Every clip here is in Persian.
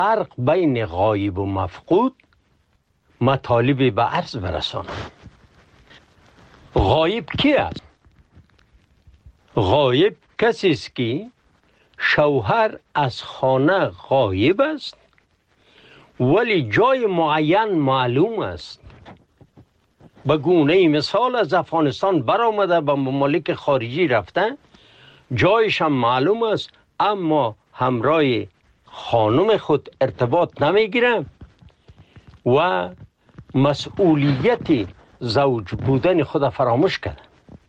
فرق بین غایب و مفقود مطالبی به عرض برسانم. غایب کی است؟ غایب کسی است که شوهر از خانه غایب است ولی جای معین معلوم است. به گونه مثال از افغانستان برآمده به ممالک خارجی رفته، جایش هم معلوم است اما همراه خانم خود ارتباط نمیگیره و مسئولیت زوج بودن خود فراموش کرده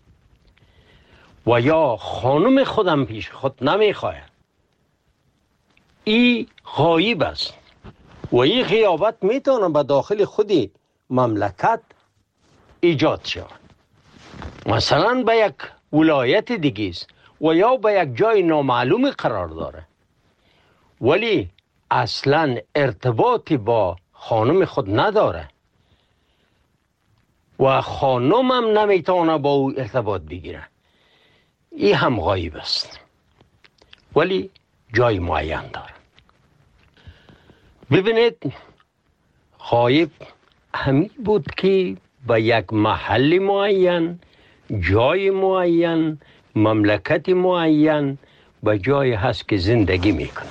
و یا خانم خودم پیش خود نمیخواه. این غایب است و این غیابت میتونه به داخل خودی مملکت ایجاد شود. مثلا به یک ولایت دیگه است و یا به یک جای نامعلوم قرار داره ولی اصلا ارتباطی با خانم خود نداره و خانم هم نمیتونه با او ارتباط بگیره. این هم غایب است ولی جای معین داره. ببینید غایب همین بود که به یک محل معین، جای معین، مملکت معین به جای هست که زندگی میکنه.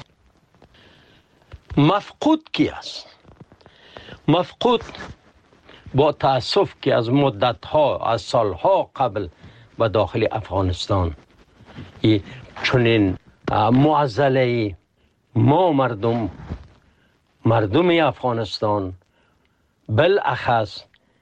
مفقود کی است؟ مفقود با تأسف که از مدتها، از سالها قبل به داخل افغانستان چنین معضله ما مردم افغانستان بالاخص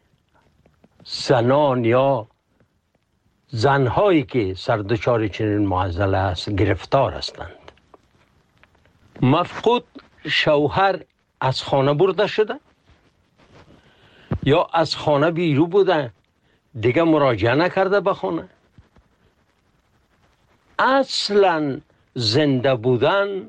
زنان یا زنهایی که سردچار چنین معضله است گرفتار هستند. مفقود شوهر از خانه برده شده یا از خانه بیرون بوده دیگه مراجعه نکرده به خانه. اصلا زنده بودن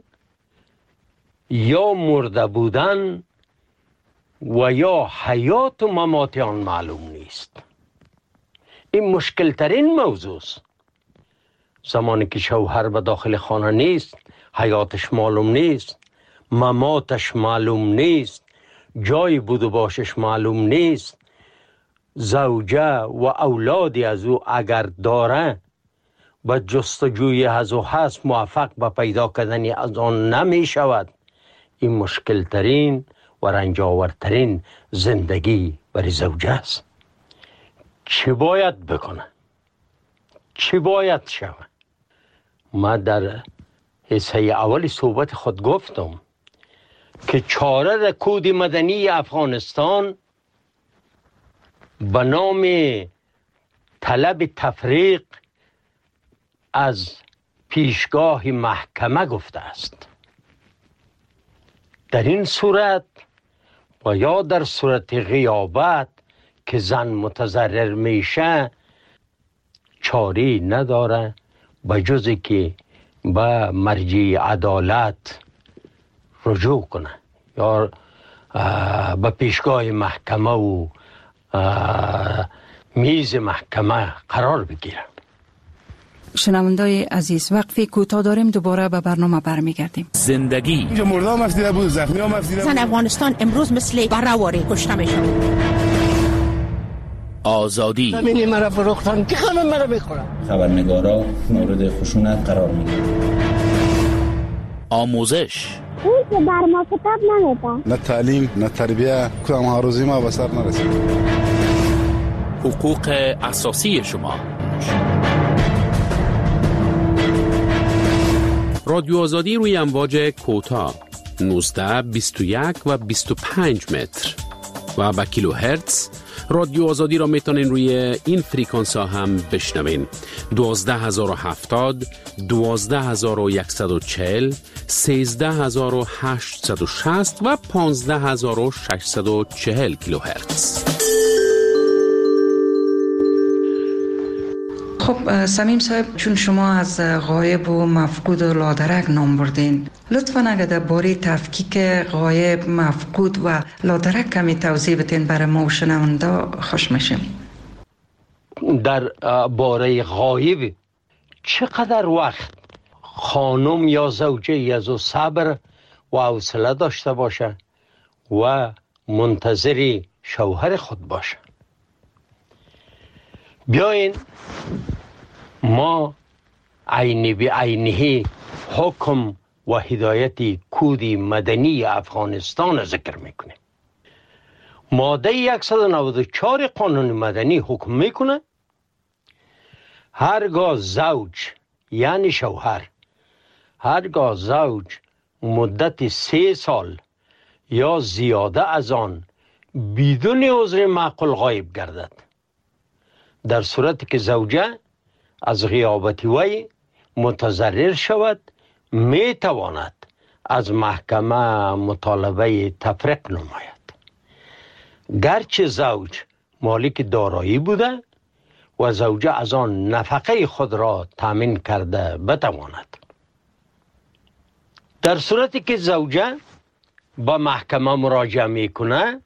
یا مرده بودن و یا حیات و ممات آن معلوم نیست. این مشکل ترین موضوع است. زمانی که شوهر به داخل خانه نیست، حیاتش معلوم نیست، مماتش معلوم نیست، جای بود و باشش معلوم نیست، زوجه و اولادی از او اگر داره به جستجوی از او هست موفق به پیدا کردن از آن نمی شود. این مشکل ترین و رنجاورترین زندگی برای زوجه است. چی باید بکنه؟ چی باید شود؟ ما در حصه اول صحبت خود گفتم که چاره کود مدنی افغانستان به نام طلب تفریق از پیشگاه محکمه گفته است. در این صورت و یا در صورت غیابت که زن متضرر میشه چاری نداره به جز که به مرجع عدالت رجوع کنه یا به پیشگاه محکمه و میز محکمه قرار بگیره. شنوندای عزیز وقفی کوتاه داریم، دوباره به برنامه برمیگردیم. زندگی اینجا مردم افزیده بود، زخمی هم افزیده بود. زن افغانستان امروز مثل بره‌واری کشته میشه. آزادی زمینی مرا فروختن که همه مرا میخورن. خبرنگارا مورد خشونت قرار میگیرن. آموزش اون که بر ما کتاب نمیده. نه تعلیم نه تربیه کدام هاروزی ما به سر نرسید. حقوق اساسی شما. رادیو آزادی روی امواج کوتاه 19 21 و 25 متر و با کیلو هرتز. رادیو آزادی را میتونین روی این فریکانس ها هم بشنوین. 12070 12140 13860 و 15640 کیلو هرتز. خب صمیم صاحب، چون شما از غایب و مفقود و لادرک نام بردین، لطفاً اگر درباره تفکیک غایب، مفقود و لادرک کمی توضیح بدین برای ما و شنونده خوش میشیم. در باره غایب چقدر وقت خانم یا زوجه از او صبر و حوصله داشته باشه و منتظر شوهر خود باشه. بیاین ما عینی به عینی حکم و هدایت کود مدنی افغانستان ذکر میکنه. ماده 194 قانون مدنی حکم میکنه هرگاه زوج یعنی شوهر هرگاه زوج مدت 3 سال یا زیاده از آن بدون عذر معقول غایب گردد، در صورتی که زوجه از غیابت وی متضرر شود، می تواند از محکمه مطالبه تفریق نماید. گرچه زوج مالک دارایی بوده و زوجه از آن نفقه خود را تامین کرده بتواند. در صورتی که زوجه با محکمه مراجعه میکنه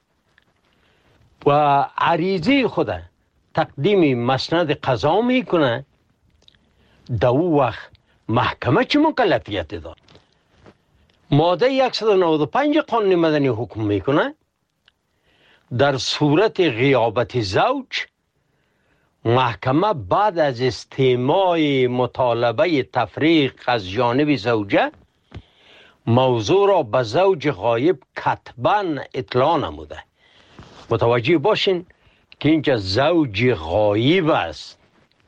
و عریضه خود تقدیم مسند قضا میکنه، در او وقت محکمه چه مکلفیت داد؟ ماده 195 قانون مدنی حکم میکنه در صورت غیابت زوج محکمه بعد از استماع مطالبه تفریق از جانب زوجه موضوع را به زوج غایب کتباً اطلاع نموده. متوجه باشین که اینجا زوج غایب است،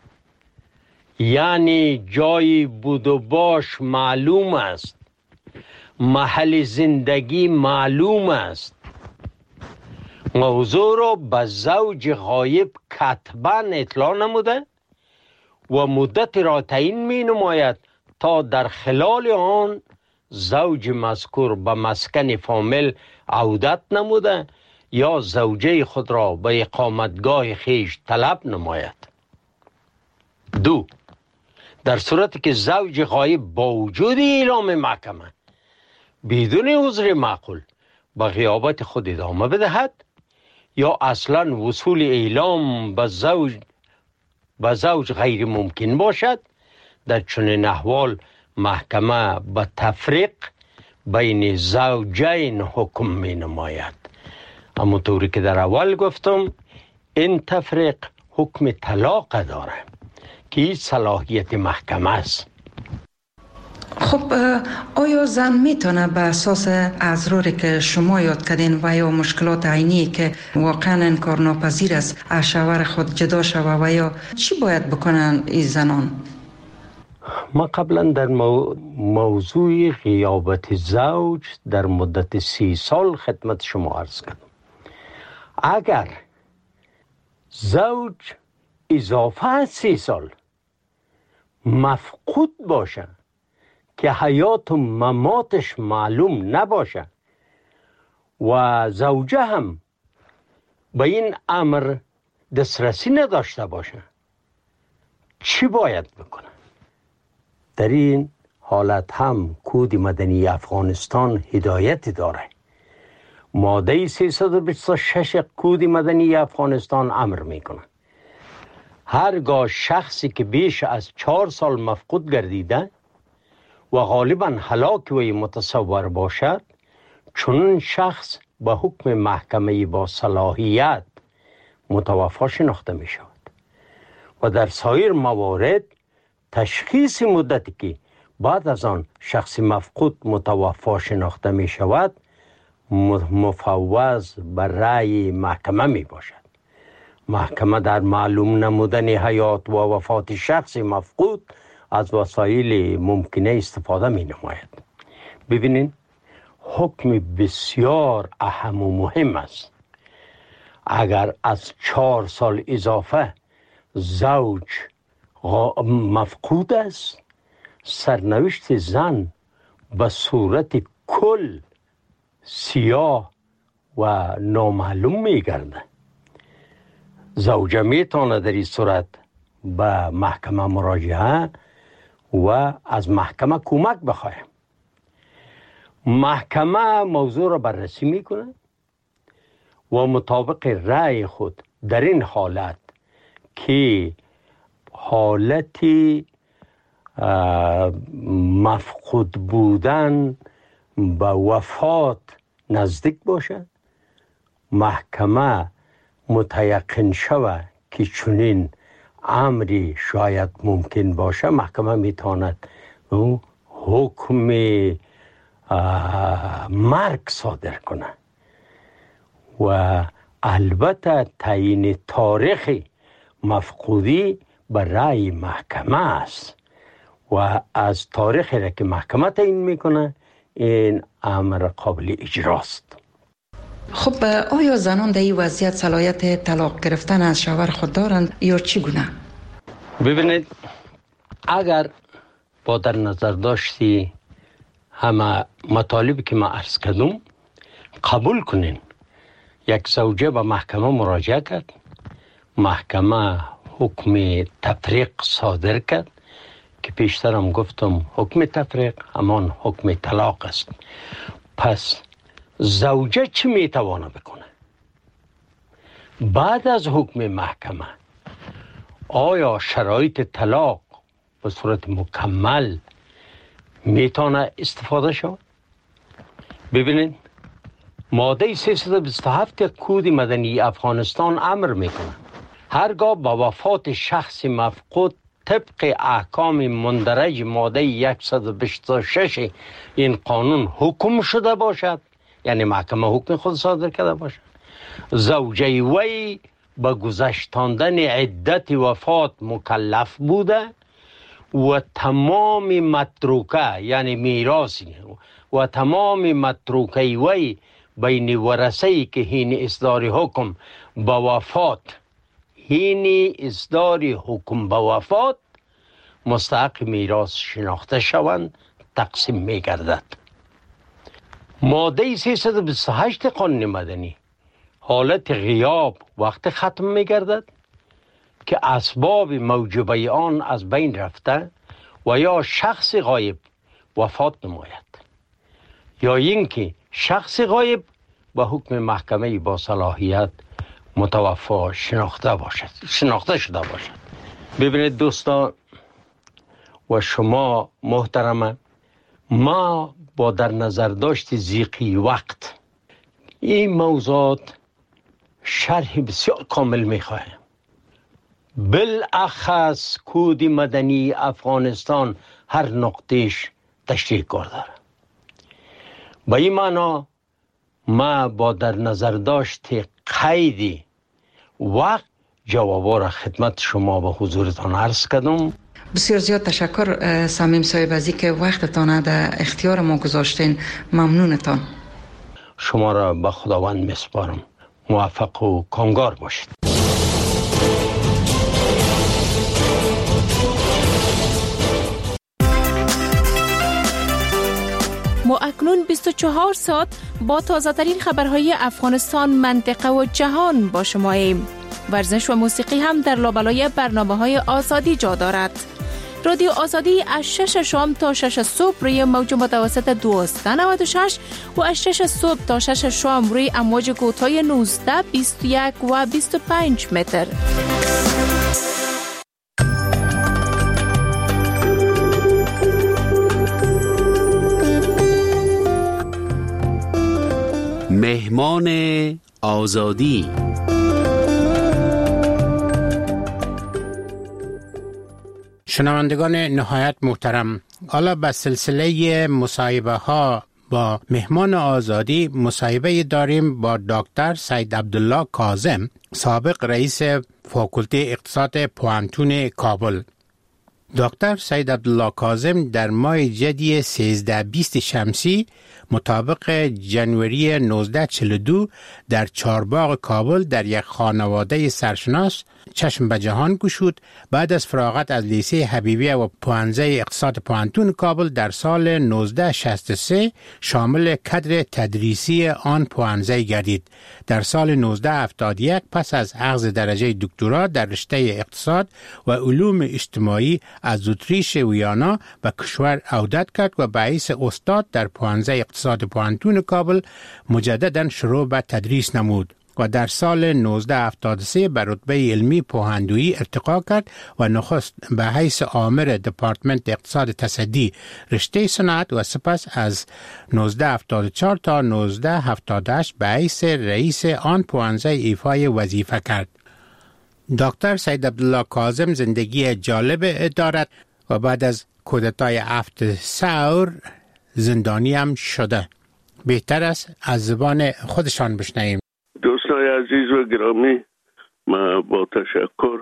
یعنی جای بود و باش معلوم است، محل زندگی معلوم است. موضوع را به زوج غایب کتباً اطلاع نموده و مدت را تعیین می نماید تا در خلال آن زوج مذکور به مسکن فامیل عودت نموده یا زوجه خود را به اقامتگاه خیش طلب نماید. 2. در صورتی که زوج غایب با وجود اعلام محکمه بدون عذر معقول به غیابت خود ادامه بدهد یا اصلا وصول اعلام به زوج غیر ممکن باشد، در چنین احوال محکمه به تفریق بین زوجین حکم می نماید. اما طوری که در اول گفتم این تفریق حکم طلاق داره که این صلاحیت محکمه است. خب آیا زن میتونه به اساس اضراری که شما یاد کردین و یا مشکلات عینی که واقعا انکارناپذیر است از شوهر خود جدا شوه و یا چی باید بکنن این زنان؟ ما قبلا در موضوع غیابت زوج در مدت 30 سال خدمت شما عرض کردم. اگر زوج اضافه از 30 سال مفقود باشه که حیات و مماتش معلوم نباشه و زوجه هم به این امر دسترسی نداشته باشه، چی باید بکنه؟ در این حالت هم کود مدنی افغانستان هدایت داره. ماده 326 کود مدنی افغانستان امر میکنه هرگاه شخصی که بیش از 4 سال مفقود گردیده و غالباً هلاک وی متصور باشد، چون شخص به حکم محکمه با صلاحیت متوفی شناخته می شود و در سایر موارد تشخیص مدتی که بعد از آن شخص مفقود متوفی شناخته می شود مفوض به رأی محکمه می باشد. محکمه در معلوم نمودن حیات و وفات شخص مفقود از وسایل ممکنه استفاده می نماید. ببینین حکم بسیار اهم و مهم است. اگر از 4 سال اضافه زوج مفقود است، سرنوشت زن به صورت کل سیاه و نامعلوم می گرده. زوجه می تونه در این صورت به محکمه مراجعه و از محکمه کمک بخواه. محکمه موضوع را بررسی میکنه و مطابق رأی خود در این حالت که حالت مفقود بودن به وفات نزدیک باشد، محکمه متیقن شود که چنین امری شاید ممکن باشه، محکمه میتواند حکم مرگ صادر کنه و البته تعیین تاریخ مفقودی به رأی محکمه است و از تاریخی را که محکمه تعیین میکنه این امر قابل اجراست. خب آیا زنان در این وضعیت صلاحیت طلاق گرفتن از شوهر خود دارند یا چگونه؟ ببینید، اگر با در نظر داشتی همه مطالبی که ما عرض کردم قبول کنین، یک زوجه به محکمه مراجعه کرد، محکمه حکم تفریق صادر کرد که پیشتر هم گفتم حکم تفریق همان حکم طلاق است. پس زوجه چی میتوانه بکنه؟ بعد از حکم محکمه آیا شرایط طلاق به صورت مکمل میتونه استفاده شود؟ ببینید، ماده 327 کود مدنی افغانستان امر میکنه هرگاه با وفات شخص مفقود طبق احکام مندرج ماده 126 این قانون حکم شده باشد، یعنی محکمه حکم خود صادر کرده باشد، زوجه وی به گذشتاندن عدت وفات مکلف بوده و تمام متروکه یعنی میراثی و تمام متروکه وی بین ورثه‌ای که حین اصدار حکم به وفات مستحق میراث شناخته شوند تقسیم می گردد. ماده 328 قانون مدنی حالت غیاب وقت ختم می گردد که اسباب موجبه آن از بین رفته و یا شخص غایب وفات نماید یا اینکه شخص غایب به حکم محکمه با صلاحیت متوفا شناخته شده باشد. ببینید دوستان و شما محترمه، ما با در نظر داشت ضیق وقت این موضوعات شرح بسیار کامل میخواهیم. بالاخص کود مدنی افغانستان هر نقطهش تشریح کرده. با این معنا ما با در نظر داشت قید وقت جوابا را خدمت شما به حضورتان عرض کردم. بسیار زیاد تشکر صمیم صاحب از اینکه وقتتان در اختیار ما گذاشتین. ممنونتان. شما را به خداوند میسپارم. موفق و کامگار باشید. ما اکنون 24 ساعت با تازه ترین خبرهای افغانستان، منطقه و جهان با شماییم. ورزش و موسیقی هم در لابلای برنامه‌های آزادی جا دارد. رادیو آزادی از 6 شام تا 6 صبح روی موج متوسط 1296 و از 6 صبح تا 6 شام روی امواج کوتاه 19، 21 و 25 متر. مهمان آزادی. شنوندگان نهایت محترم، حالا به سلسله مصاحبه ها با مهمان آزادی مصاحبه داریم با دکتر سید عبدالله کاظم، سابق رئیس فاکولته اقتصاد پوانتون کابل. دکتر سید عبدالله کاظم در ماه جدی 13-20 شمسی مطابق جنوری 1942 در چارباغ کابل در یک خانواده سرشناس چشم به جهان گشود. بعد از فراغت از لیسه حبیبیه و پوانزه اقتصاد پوانتون کابل در سال 1963 شامل کادر تدریسی آن پوانزه گردید. در سال 1971 پس از اخذ درجه دکترا در رشته اقتصاد و علوم اجتماعی از اتریش ویانا به کشور عودت کرد و به حیث استاد در پوانزه اقتصاد پوانتون کابل مجددا شروع به تدریس نمود. و در سال 1973 به رتبه علمی پوهندویی ارتقا کرد و نخست به حیث آمر دپارتمنت اقتصاد تصدی رشته صنعت و سپس از 1974 تا 1978 به حیث رئیس آن پوهنځی ایفای وظیفه کرد. دکتر سید عبدالله کاظم زندگی جالب دارد و بعد از کودتای 7 ثور زندانی هم شده. بهتر است از زبان خودشان بشنویم. دوستان عزیز و گرامی، ما با تشکر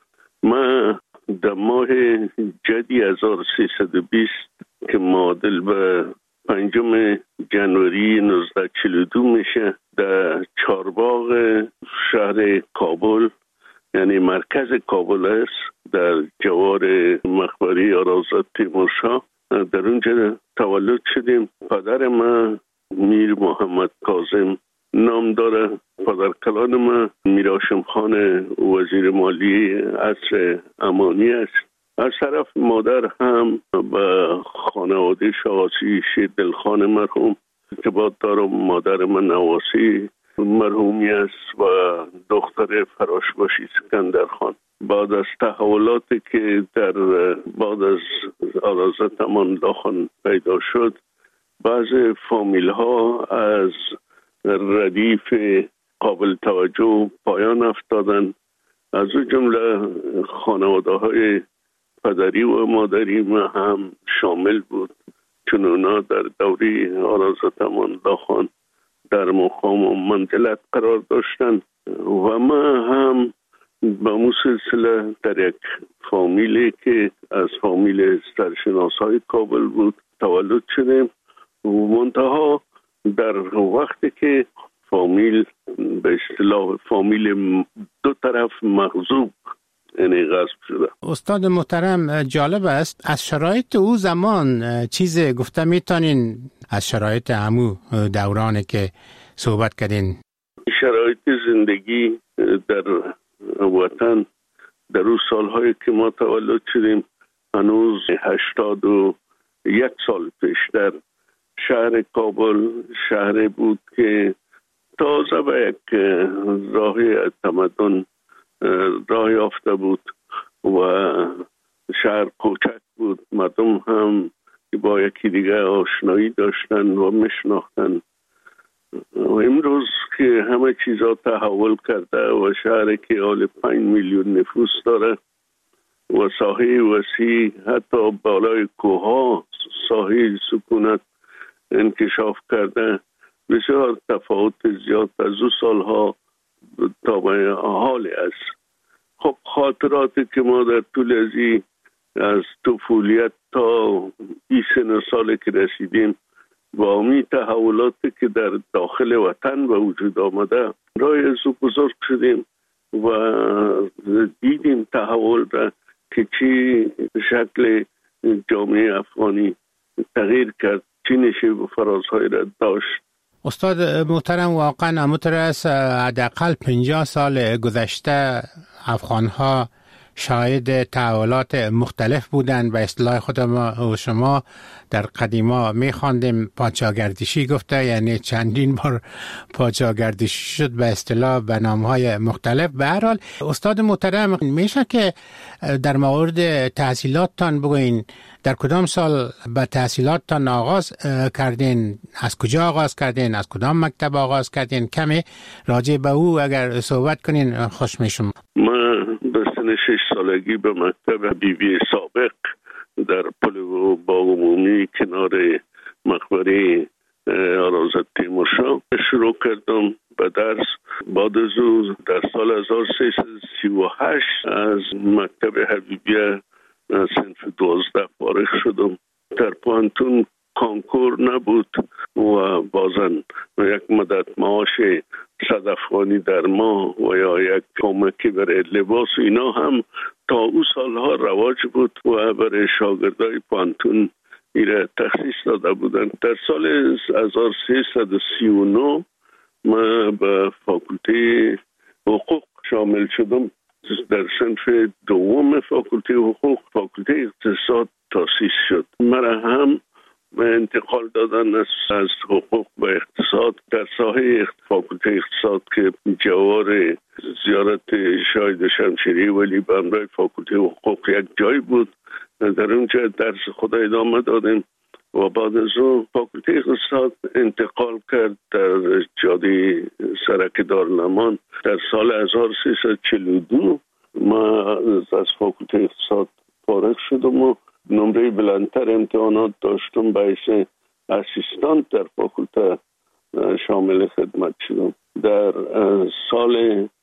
در ماه جدی 1320 که معادل به 5 جنوری 1942 میشه، در چارباغ شهر کابل یعنی مرکز کابل است، در جوار مقبره آرازات تیمورشاه، در اونجا تولد شدیم. پدر ما میر محمد کاظم نام داره. پدرکلان ما میر هاشم خان وزیر مالی عصر امانی است. از طرف مادر هم به خانواده شاهاسی شیردلخان مرحوم ارتباط دارم. مادر من نواسی مرحومی است و دختر فراشباشی سکندر خان. بعد از تحولاتی که در بعد از آرازت امان الله خان پیدا شد، بعض فامیل ها از ردیف قابل توجه پایان افتادن. از او جمله خانواده های پدری و مادری ما هم شامل بود، چون اونا در دوره آرازت امان الله خان در مقام و منزلت قرار داشتن و ما هم به اون سلسله در یک فامیلی که از فامیل سرشناسای کابل بود تولد شدیم. منتها در وقتی که فامیل به اصطلاح فامیل دو طرف مغصوب یعنی غصب شده. استاد محترم، جالب است از شرایط او زمان چیز گفته میتونین از شرایط همو دورانی که صحبت کردین؟ شرایط زندگی در وطن در اون سالهایی که ما تولد شدیم، هنوز 81 سال پیش در شهر کابل شهری بود که تازه به یک راه تمدن راه یافته بود و شهر کوچک بود. مردم هم با یکی دیگه آشنایی داشتن و میشناختن. و امروز که همه چیزا تحول کرده و شهری که حال 5 میلیون نفوس داره و ساحه وسیع، حتی بالای کوها ساحه سکونت انکشاف کرده، بسیار تفاوت زیاد از او سالها تا به حال است. خب خاطراتی که ما در طول از طفولیت تا 20 سالی که رسیدیم با امی تحولاتی که در داخل وطن به وجود آمده رای از او بزرگ شدیم و دیدیم تحول را که چی شکل جامعه افغانی تغییر کرد، چی نشه و فرازهای را داشت. استاد محترم، واقعا اموتر است حداقل 50 سال گذشته افغانها شاهد تحولات مختلف بودند. به اصطلاح خود ما و شما در قدیما می‌خواندیم پادشاهگردشی گفته، یعنی چندین بار پادشاهگردشی شد به اصطلاح به نام‌های مختلف. به هر حال استاد محترم، میشه که در مورد تحصیلاتتان بگوین در کدام سال به تحصیلاتتان آغاز کردین؟ از کجا آغاز کردین؟ از کدام مکتب آغاز کردین؟ کمی راجع به او اگر صحبت کنین خوش میشم. من به سن 6 سالگی به مکتب بیبی سابق در پل باغ عمومی کنار مقبره آرازات تیمورشاه شروع کردم به درس. بعد از او در سال 1338 از مکتب حبیبیه صنف 12 فارغ شدم. در پانتون کانکور نبود و بازن یک مدت معاش 100 افغانی در ماه و یا یک کمکی برای لباس اینا هم تا او سالها رواج بود و برای شاگردای پانتون ایره تخصیص داده بودن. در سال 1339 من به فاکولته حقوق شامل شدم. در صنف دوم فاکولته حقوق فاکولته اقتصاد تاسیس شد. مرا هم انتقال دادن از حقوق به اقتصاد. در ساحه فاکولته اقتصاد که جوار زیارت شاهد شمشیری ولی به همراه فاکولته حقوق یک جای بود، در اونجا درس خود ادامه دادیم و بعد از اون فاکولته اقتصاد انتقال کرد در جاده سرک دارالمان. در سال 1342 ما از فاکولته اقتصاد فارغ شدم و نمره بلندتر امتحانات داشتم، باعث اسیستانت در فاکولته شامل خدمت شدم. در سال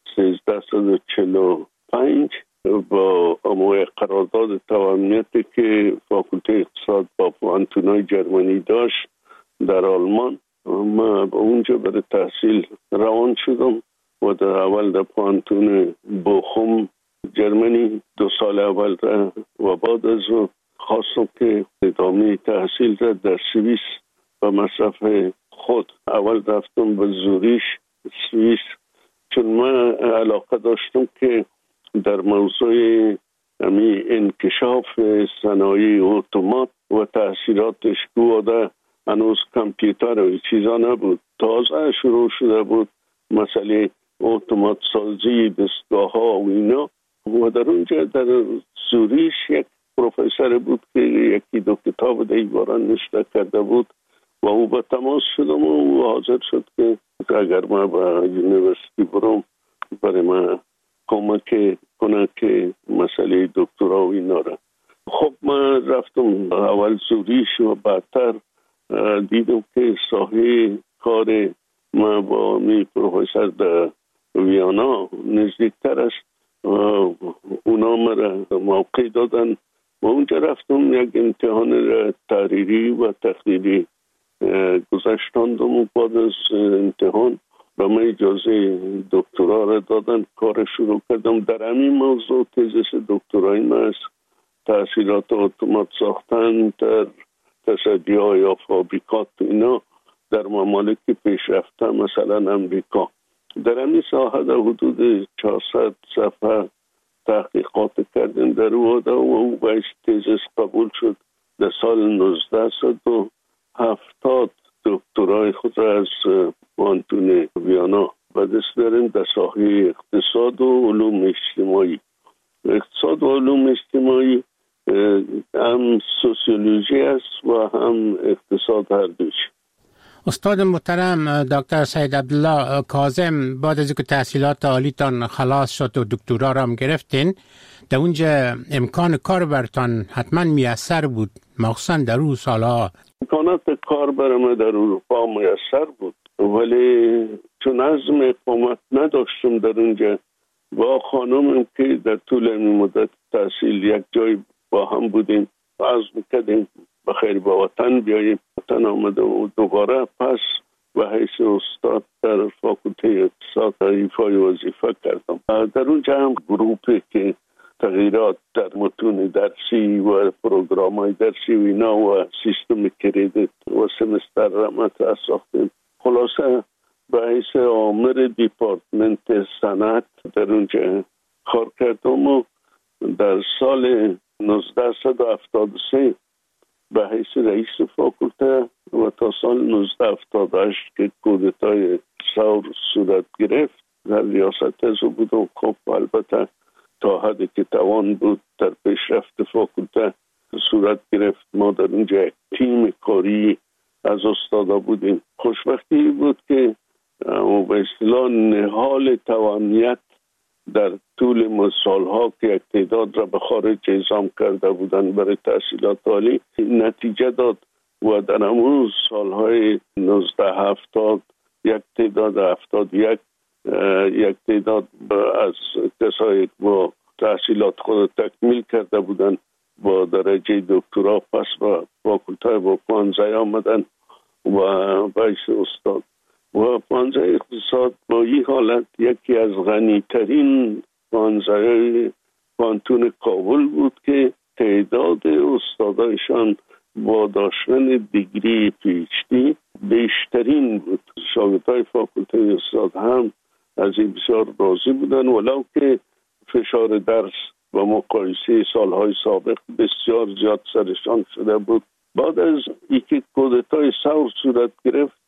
1345 با اموی قرارداد توانمندی که فاکولته اقتصاد با پوانتونای جرمنی داشت در آلمان، ما با اونجا برای تحصیل روان شدم و در اول در پوانتون بوخوم جرمنی 2 سال اول را و بعد از اون خواستم که ادامه تحصیل را در سوئیس و مصرف خود. اول رفتم به زوریش سوئیس، چون من علاقه داشتم که در موضوع انکشاف صنایع اتومات و تاثیراتش بوده. هنوز کامپیوتر و چیزا نبود، تازه شروع شده بود مسئله اتومات سازی دستگاه ها و اینا. و در اونجا در زوریش یک پروفسور بود که 1-2 کتاب دیواران نشته کرده بود و او با تماس شدم و او حاضر شد که اگر ما با یونیورسیتی برم برای ما کمک کنه که مسئله دکترا و اینا را. خب من رفتم اول زوریش و بعدتر دیدم که ساحه کار ما با می پروفسور در ویانا نزدیکتر است. اونا مرا موقع دادن و اونجا رفتم یک امتحان تحریری و تقریری گذشتاندم و بعد از امتحان و من اجازه دکترا را دادن. کار شروع کردم در همین موضوع. تزس دکترای من است تحصیلات اتومات ساختن در تصدیه یا فابریکات اینا در ممالک پیشرفته مثلا امریکا. در همین ساحه در حدود 400 صفحه تحقیقات کردن در او و او باید تزس قبول شد. در سال 1970 دکترای خود را از پوانتون ویانا به دست داریم در ساحه اقتصاد و علوم اجتماعی. اقتصاد و علوم اجتماعی هم سوسیولوژی است و هم اقتصاد هر دوش. استاد محترم دکتر سید عبدالله کاظم، بعد از اینکه تحصیلات عالیتان خلاص شد و دکترا را هم گرفتین، در اونجا امکان کار برتان حتما میسر بود، مخصوصا در اون سالها. امکانات کار برای من در اروپا میسر بود، ولی چون عزم اقامت نداشتم در اونجا با خانمم که در طول این مدت تحصیل یک جای با هم بودیم، عزم کردیم بخیر با وطن بیاییم. وطن آمده و دوباره پس و حیث استاد در فاکولته اقتصاد ایفای وظیفه کردم. در اونجا هم گروپی که تغییرات در متون درسی و پروگرام‌های درسی و اینا و سیستم کردیت و سمستر را مطرح ساختیم. خلاصه به حیث آمر دیپارتمنت صنعت در اونجا کار کردم و در سال 1973 به حیث رئیس فاکولته و تا سال 1978 که کودتای ثور صورت گرفت در ریاست از بودم. خب البته تا حدی که توان بود در پیشرفت فاکولته صورت گرفت. ما در اونجا یک تیم کاری از استادا بودیم. خوشبختی بود که به اصطلاح نهال توانیت در طول سالها که یک تعداد را به خارج اعزام کرده بودند برای تحصیلات عالی نتیجه داد و در همون سالهای 1970 یک تعداد 71 یک تعداد از کسایی با تحصیلات خود تکمیل کرده بودند با درجه دکترا پس با فاکولته با پانزه آمدن و باعث استاد و پانزه اقتصاد با این حالت یکی از غنیترین پانزه پانتون کابل بود که تعداد استادایشان با داشتن دیگری پی‌اچ‌دی بیشترین بود. شاگردای فاکولته اقتصاد هم از این بسیار راضی بودن، ولو که فشار درس و مقایسه سالهای سابق بسیار زیاد سرشان شده بود. بعد از اینکه کودتای ثور صورت گرفت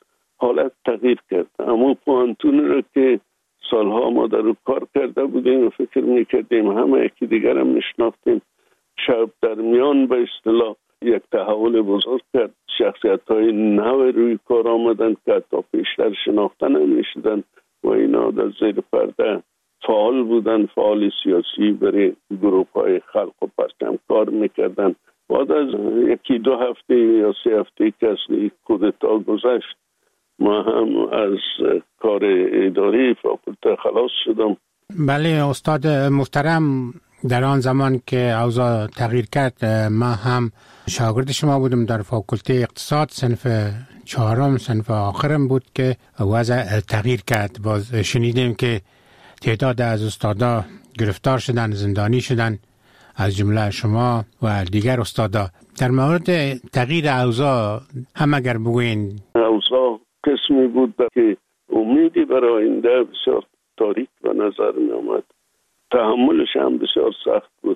حالت تغییر کرد. اما پوانتون رو که سالها ما در رو کار کرده بودیم و فکر میکردیم همه یکی دیگر هم میشناختیم، شب در میان به اصطلاح یک تحول بزرگ کرد. شخصیت‌های نو روی کار آمدند که حتی پیشتر شناخته نمیشدند و اینا در زیر پرده فعال بودند، فعال سیاسی برای گروه‌های خلق و پرچم کار میکردند. بعد از یکی دو هفته یا 3 هفته که از کودتا گذشت، ما هم از کار اداری فاکولته خلاص شدم. بله استاد محترم، در آن زمان که اوضاع تغییر کرد ما هم شاگرد شما بودم در فاکولته اقتصاد، صنف 4، صنف آخرم بود که وضع تغییر کرد. باز شنیدیم که تعداد از استادا گرفتار شدن، زندانی شدن، از جمله شما و دیگر استادا. در مورد تغییر اوضاع هم اگر بگوین. اوضاع قسمی بود که امیدی برای آینده بسیار تاریک به نظر می آمد. تحملش هم بسیار سخت بود.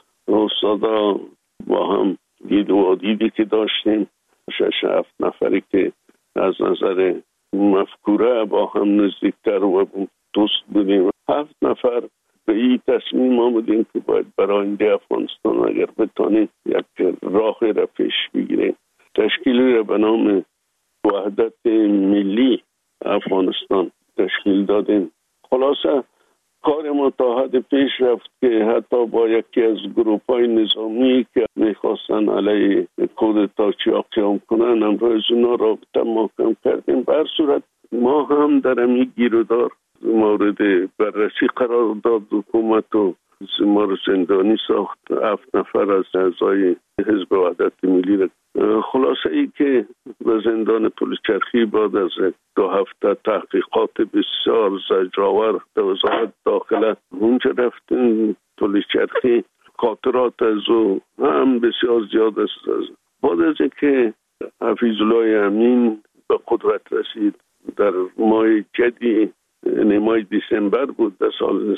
استادا با هم دید و دیدی که داشتیم، 6-7 نفری که از نظر مفکوره با هم نزدیکتر و دوست بودیم. 7 نفر به این تصمیم آمدیم که باید برای آینده افغانستان اگر بتانیم یک راه را پیش بگیریم. تشکیلی را به نام وحدت ملی افغانستان تشکیل دادیم. خلاصه کار ما تا حد پیش رفت که حتی با یکی از گروه‌های نظامی که میخواستن علیه کودتاچی قیام کنن امروز اونا رابطه محکم کردیم. به هر صورت ما هم در همین گیرودار مورد بررسی قرار داد حکومت و ما رو زندانی ساخت. 7 نفر از اعضای حزب وحدت ملی را خلاصه ای که به زندان پلچرخی بعد از 2 هفته تحقیقات بسیار زجرآور در وزارت داخله اونجا رفتیم پلچرخی. خاطرات از او هم بسیار زیاد است. بعد از اینکه حفیظالله امین به قدرت رسید در ماه جدی، ماه دسامبر بود در سال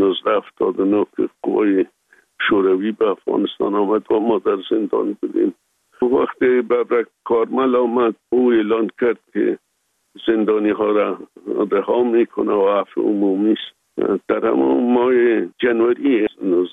1979 که قوای شوروی به افغانستان آمد و ما در زندان بودیم. وقتی ببرک کارمل آمد او اعلان کرد که زندانی ها را رها میکنه و عفو عمومی است. در همون ماه جنوری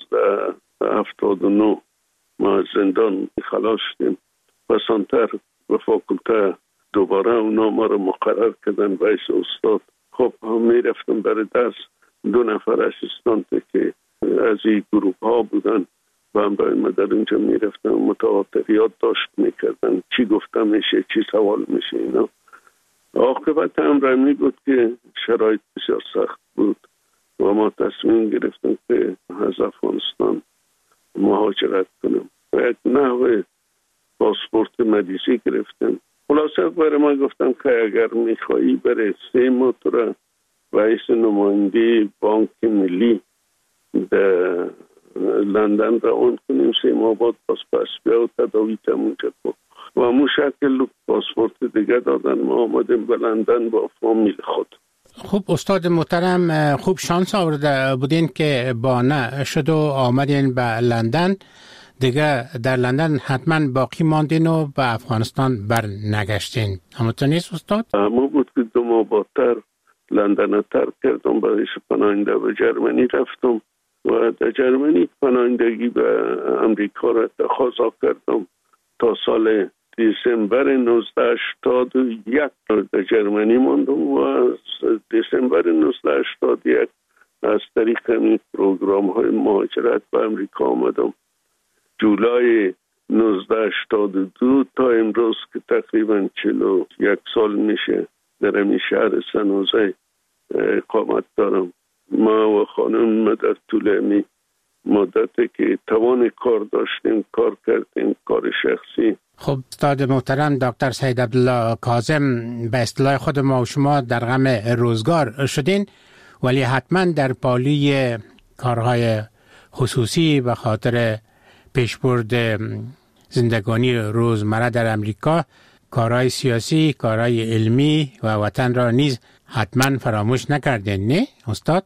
1979 ما زندان خلاص شدیم. پسانتر به فاکولته دوباره اونا ما را مقرر کردن به حیث استاد. خب می رفتم برای درس. 2 نفر اسیستانت که از این گروه ها بودن و هم باید ما در اونجا می رفتم متواتریات داشت می کردن چی گفته میشه، چی سوال میشه اینا. عاقبت امر می بود که شرایط بسیار سخت بود و ما تصمیم گرفتیم که از افغانستان مهاجرت کنیم و یک نحو پاسپورت مدیسی گرفتیم. خلاصه برای ما گفتم که اگر میخوایی برای 3 ماه تو را به حیث نماینده بانک ملی در لندن روان کنیم، 3 ماه بعد پس بیا و تداوی تمونجا کن و همون شکل پاسپورت دیگه دادن. ما آمدیم به لندن با فامیل خود. خوب استاد محترم، خوب شانس آورده بودین که بانه شد و آمدین به لندن. دیگه در لندن حتما باقی ماندین و به افغانستان بر نگشتین. همونطور نیست استاد؟ همون بود که 2 ماه بعدتر لندن ترک کردم، برایش پناهنده به جرمنی رفتم و در جرمنی پناهندگی به امریکا را تقاضا کردم. تا سال دسامبر 1981 در جرمنی ماندم و از دسامبر 1981 از طریق همین پروگرام های مهاجرت به امریکا آمدم. جولای 1982 تا امروز که تقریبا 41 سال میشه در همین شهر سنوزه اقامت دارم. ما و خانم در طول همین مدتی که توان کار داشتیم کار کردیم، کار شخصی. خب استاد محترم دکتر سید عبدالله کاظم، به اصطلاح خود ما و شما در غم روزگار شدین، ولی حتما در پالی کارهای خصوصی به خاطر پیشبرد زندگانی روزمره در امریکا، کارهای سیاسی، کارهای علمی و وطن را نیز حتما فراموش نکردین، نه استاد؟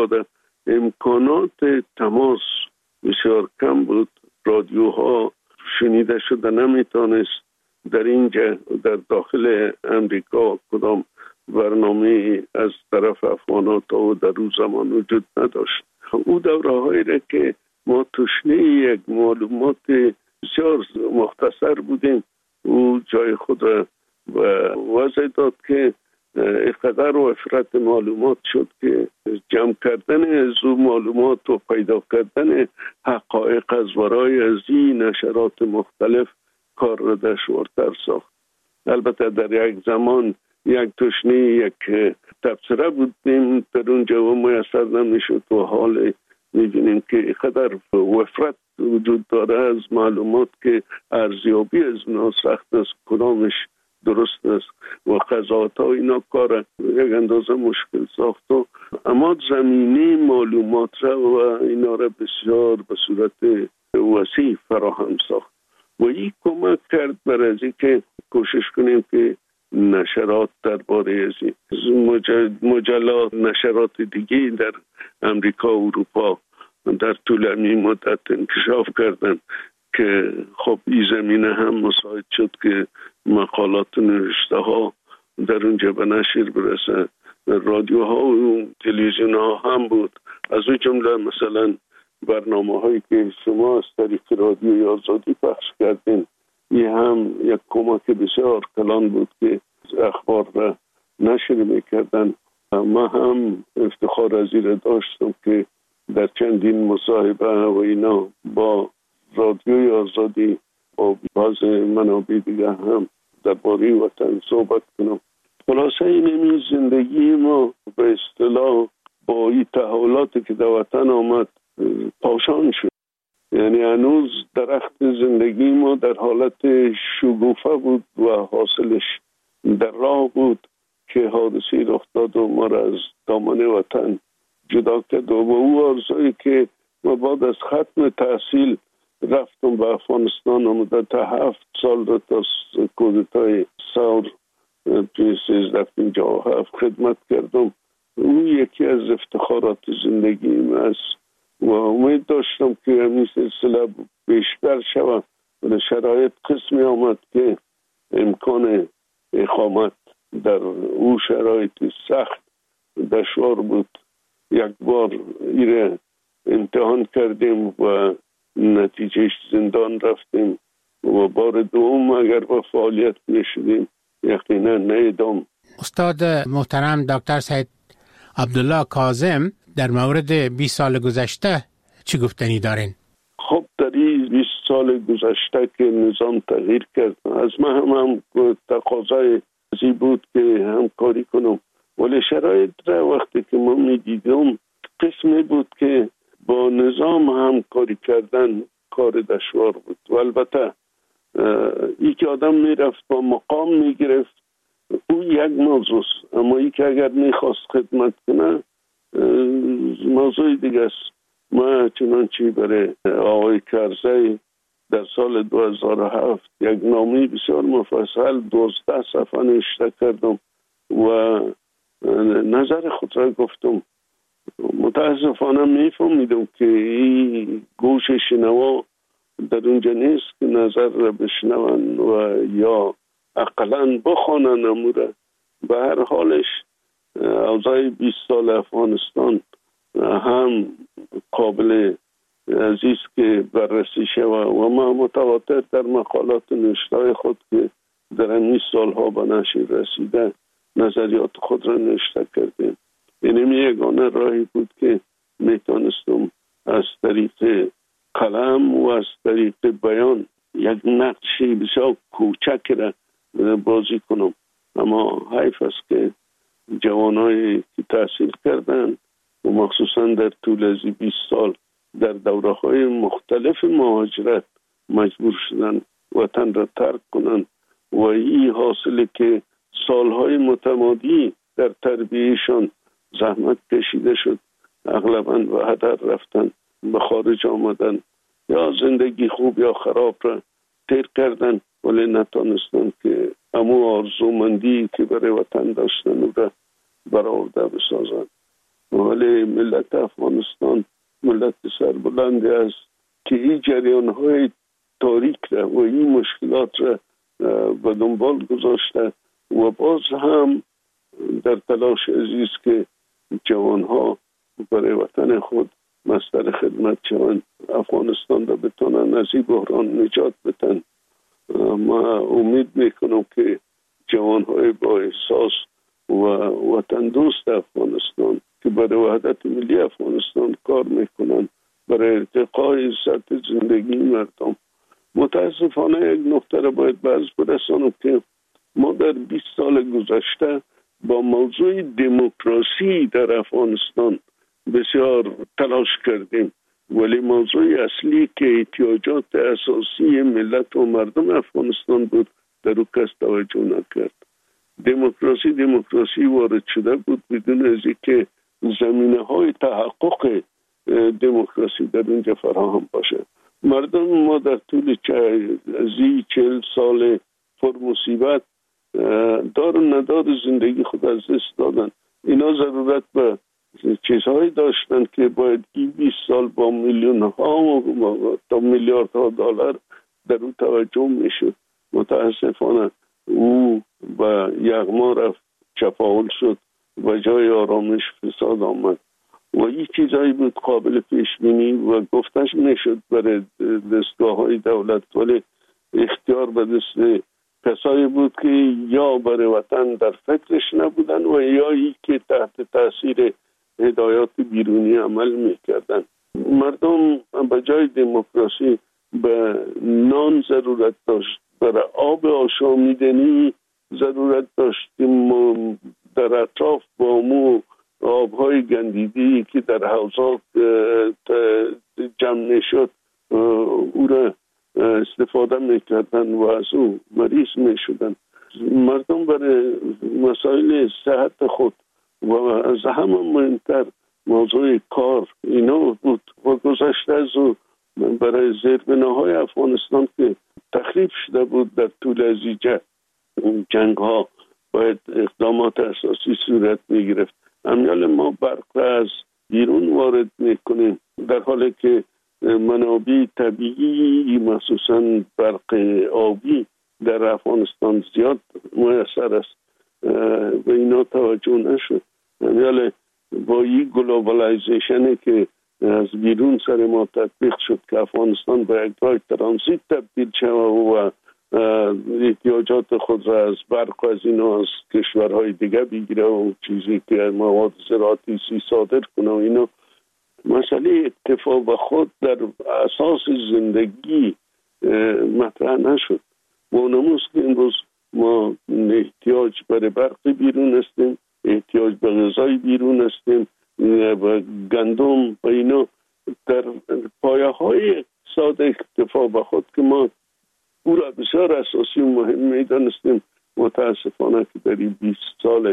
امکانات تماس بسیار کم بود. رادیوها شنیده شده نمیتونست. در اینجا در داخل امریکا کدام برنامه از طرف افغان‌ها تا در اون زمان وجود نداشت. او دوره‌هایی را که ما تشنه یک معلومات بسیار مختصر بودیم، او جای خود را وضع داد که اقدر وفرت معلومات شد که جمع کردن از او معلومات و پیدا کردن حقایق از ورای از این نشرات مختلف کار را دشوارتر ساخت. البته در یک زمان یک تشنه یک تبصره بودیم در اونجا و میسر نمیشد و حال میبینیم که قدر وفرت وجود داره از معلومات که ارزیابی از اونها سخت است، کدامش درست است و قضاوت ها اینا کار یک اندازه مشکل ساخت و اما زمینه معلومات را و اینا را بسیار به صورت وسیع فراهم ساخت و این کمک کرد برای از که کوشش کنیم که نشرات درباره از مجلات نشرات دیگه در امریکا و اروپا در طول این مدت انکشاف کردن که خب این زمینه هم مساعد شد که مقالات نوشته ها در اونجا به نشر برسه. رادیوها و تلویزیون ها هم بود، از اون جمله مثلا برنامه هایی که شما از طریق رادیوی آزادی پخش کردین، این هم یک کمک بسیار کلان بود که اخبار را نشر میکردن. ما هم افتخار از این داشتم که در چندین مصاحبه و اینا با رادیوی آزادی و بعض منابع دیگه هم درباره وطن صحبت کنم. خلاصه این زندگی ما به اصطلاح با این تحولاتی که در وطن آمد پاشان شد. یعنی هنوز درخت زندگی ما در حالت شگوفه بود و حاصلش در راه بود که حادثه رخ داد و ما را از دامن وطن جدا کرد و او آرزویی که ما بعد از ختم تحصیل رفتم به افغانستان و مدت 7 سال را تا کودتای ثور 1357 خدمت کردم. او یکی از افتخارات زندگیم است و امید داشتم که همین سلسله بیشتر شود و شرایط قسمی آمد که امکان اقامت در او شرایط سخت دشوار بود. یک بار ایره امتحان کردیم و نتیجهش زندان رفتیم و بار دوم اگر با فعالیت میشدیم یقینا نیدم. استاد محترم دکتر سید عبدالله کاظم در مورد 20 سال گذشته چی گفتنی دارین؟ خب در این 20 سال گذشته که نظام تغییر کرد، از من هم تقاضای ازی بود که همکاری کنم، ولی شرایط را وقتی که ما میدیدم قسمی بود که با نظام همکاری کردن کار دشوار بود و البته ای که آدم میرفت با مقام میگرفت او یک موضوع است، اما ای که اگر میخواست خدمت کنه موضوع دیگه است. ما چنانچه برای آقای کرزی در سال 2007 یک نامه بسیار مفصل 12 صفحه نوشته کردم و نظر خود را گفتم. متاسفانه میفهمیدم که این گوش شنوا در اونجا نیست که نظر را بشنون و یا اقلا بخوانن اموره. به هر حالش اوضاع 20 سال افغانستان هم قابل عزیز که بررسی شود و ما متواتر در مقالات نوشته خود که در این سالها به نشر رسیده نظریات خود را نوشته کردیم. این یگانه راهی بود که میتونستم از طریق قلم و از طریق بیان یک نقشی بسیار کوچک را بازی کنم. اما حیف است که جوانایی که تحصیل کردن و مخصوصا در طول از 20 سال در دوره‌های مختلف مهاجرت مجبور شدن وطن را ترک کنن و این حاصله که سالهای متمادی در تربیهشان زحمت کشیده شد، اغلباً به هدر رفتن، به خارج آمدن یا زندگی خوب یا خراب را تیر کردن ولی نتانستن که امو آرزومندی که برای وطن داشتن او را برآورده بسازن. ولی ملت افغانستان ملت سربلندی است که این جریان‌های تاریک را و این مشکلات را به دنبال گذاشته و باز هم در تلاش عزیز که جوانها برای وطن خود مستر خدمت شوند، افغانستان را بتونن از این بحران نجات بدن. ما امید میکنم که جوانهای با احساس و وطن دوست افغانستان که برای وحدت ملی افغانستان کار میکنن، برای ارتقای سطح زندگی مردم. متاسفانه یک نقطه را باید به عرض برسانم که ما در 20 سال گذشته با موضوع دموکراسی در افغانستان بسیار تلاش کردیم، ولی موضوع اصلی که احتیاجات اساسی ملت و مردم افغانستان بود در او کس توجه نکرد. دموکراسی وارد شده بود بدون از اینکه زمینه های تحقق دموکراسی در اونجا فراهم باشه. مردم ما در طول 40 سال پر مصیبت دار و ندار زندگی خود از دست دادن. اینا ضرورت به چیزهایی داشتن که باید 20 سال با میلیون ها تا میلیارد ها دلار در اون توجه میشد. متاسفانه او و یغما رفت، چپاول شد و جای آرامش فساد آمد و این چیزهایی بود قابل پیش بینی و گفتش میشد برای دستگاه های دولت، ولی اختیار به دست کسایی بود که یا برای وطن در فکرش نبودن و یا ای که تحت تاثیر هدایات بیرونی عمل میکردن. مردم به جای دموکراسی به نان ضرورت داشت، برای آب آشامیدنی ضرورت داشت. در اطراف بامو آبهای گندیدی که در حوضات جمع نشد او را استفاده میکردن و از او مریض میشدن. مردم برای مسائل صحت خود و از همه مهمتر موضوع کار اینا بود و گذشته از او برای زیربناهای افغانستان که تخریب شده بود در طول از جنگ ها باید اقدامات اساسی صورت میگرفت. امیال ما برق از بیرون وارد میکنیم در حالی که منابع طبیعی مخصوصا برق آبی در افغانستان زیاد میسر است و اینا توجه نشد. امیال با این گلوبالایزیشنی که از بیرون سر ما تطبیق شد که افغانستان به یک راه ترانزیت تبدیل شد و احتیاجات خود را از برق از اینا از کشورهای دیگه بگیره و چیزی که مواد زراعتی صادر کنه و اینا. مسئله اکتفا به خود در اساس زندگی مطرح نشد. با اونموز که امروز ما احتیاج برای برق بیرون هستیم، احتیاج به غذای بیرون هستیم و گندم و اینا در پایه های اقتصاد اکتفا به خود که ما او را بسیار اساسی و مهم میدانستیم. متاسفانه که در این 20 سال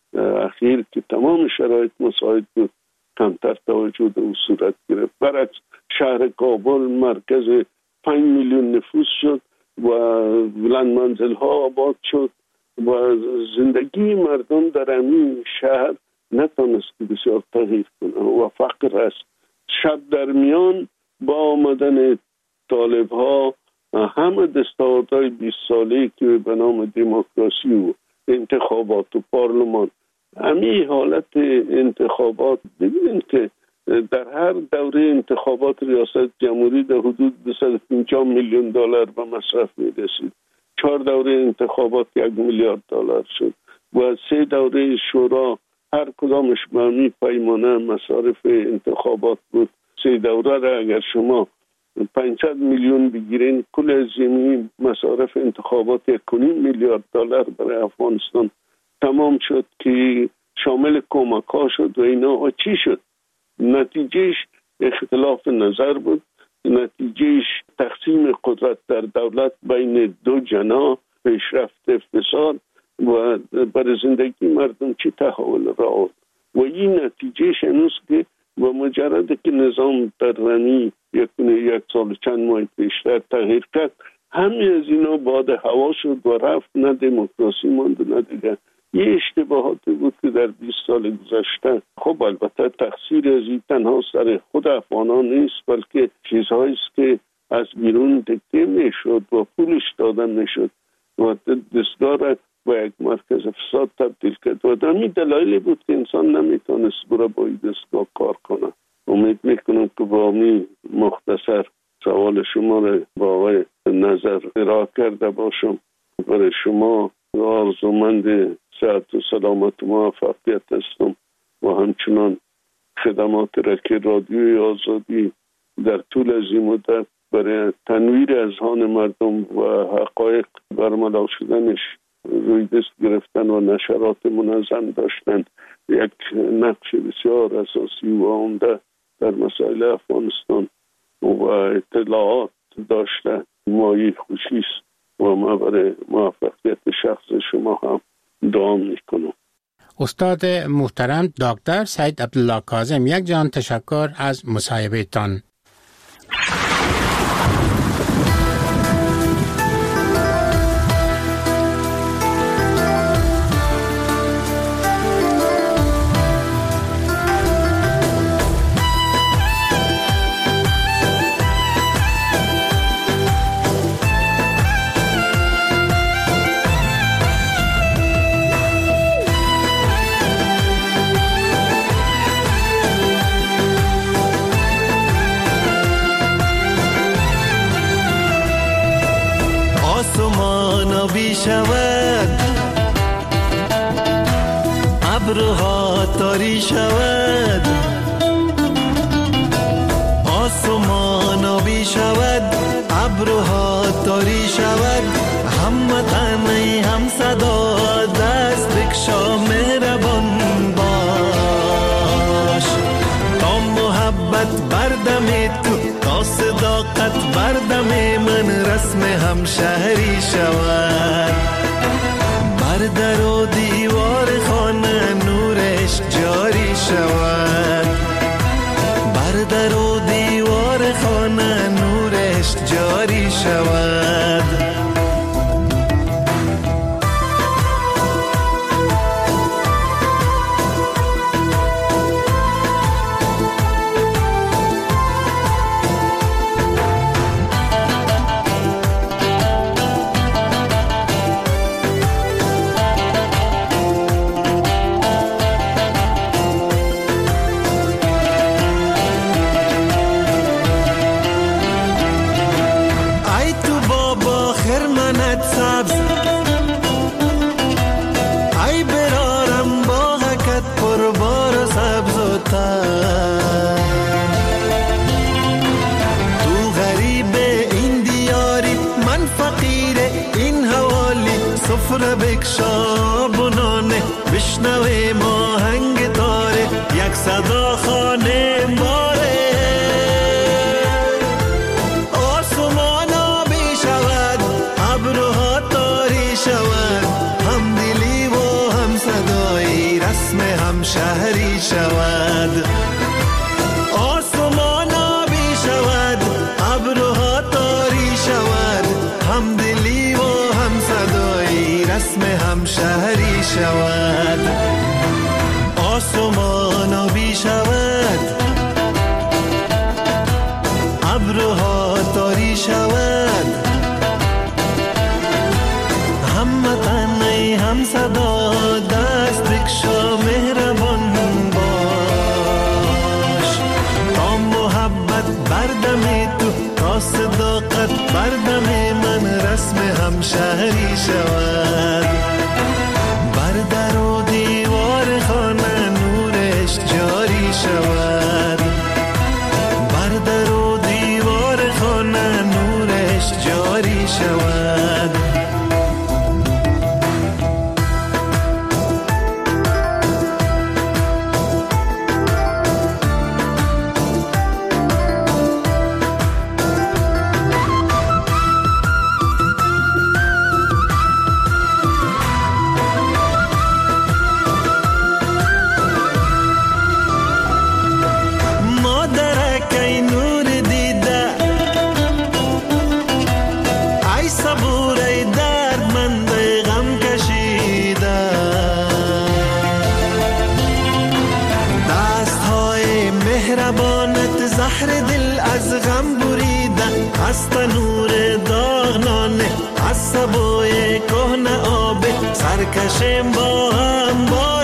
اخیر که تمام شرایط مساعد بود کمتر توجه به او صورت گرفت. برعکس شهر کابل مرکز 5 میلیون نفوس شد و بلند منزل ها آباد شد و زندگی مردم در همین شهر نتونست که بسیار تغییر کنه و فقر است. شب در میان با آمدن طالب ها همه دستاوردهای 20 ساله که به نام دموکراسی و انتخابات و پارلمان، همین حالت انتخابات، ببینید که در هر دوره انتخابات ریاست جمهوری در حدود 250 میلیون دلار به مصرف میرسید. 4 دوره انتخابات 1 میلیارد دلار شد و 3 دوره شورا هر کدامش به همین پیمانه مصارف انتخابات بود. 3 دوره را اگر شما 500 میلیون بگیرین کل از این مصارف انتخابات 1.5 میلیارد دلار برای افغانستان تمام شد که شامل کمک ها شد و اینا. چی شد؟ نتیجهش اختلاف نظر بود، نتیجهش تقسیم قدرت در دولت بین 2 جناح، پیشرفت فساد و برای زندگی مردم چی تحول را آورد. و این نتیجهش هنوز که با مجرد که نظام در رمی یک سال چند ماه پیشتر تغییر کرد، همه از اینا باد هوا شد و رفت، نه دموکراسی ماند نه دیگه. یه اشتباهاتی بود که در 20 سال گذشته، خب البته تقصیر از این تنها سر خود افغانان نیست، بلکه چیزهایی است که از بیرون دکته میشد و پولش داده میشد. و دستگاه را به یک مرکز فساد تبدیل کرد و در این دلایلی بود که انسان نمیتونست برای با این دستگاه کار کنه. امید میکنم که با این مختصر سوال شما را با آقای نظر ارائه کرده باشم. برای شما آرزومند صحت و سلامت و موفقیت هستم و همچنان خدمات را که رادیوی آزادی در طول از این مدت برای تنویر اذهان مردم و حقایق برملا شدنش روی دست گرفتن و نشرات منظم داشتن یک نقش بسیار اساسی و عمده در مسائل افغانستان و اطلاعات داشته مایه خوشی است و ما برای موفقیت شخص شما هم دعا میکنم. استاد محترم دکتر سید عبدالله کاظم، یک جان تشکر از مصاحبه تان. شود ابرها تاری شود، آسمان آبی شود، ابرها تاری شود، هم وطنی هم صدا دست بکشا مهربان باش، تا محبت بردم تو، تا صداقت بردم من رسم همشهری شود، بر در و دیوار خانه نورش جاری شود، بر در و دیوار خانه نورش جاری شود. بکشا بنانه بشنوه ماهنگ تاره یک صدا خانه باره، آسمان آبی شود ابرها تاری شود، هم دلی و هم صدایی رسم هم شهری شود، آسمان آبی شود ابرها تاری شود، هم دلی و هم صدایی رسم هم شهری شود، آسمان آبی شود ابرها تاری شود، هم وطنی هم صدا دست بکشا مهربان باش، تا محبت بردم تو، تا صداقت بردم من رسم هم شهری شود، بر در و دیوار خانه نورش جاری شود، بر در و دیوار خانه نورش جاری شود. از تنور داغنانه از سبوی بکشیم با هم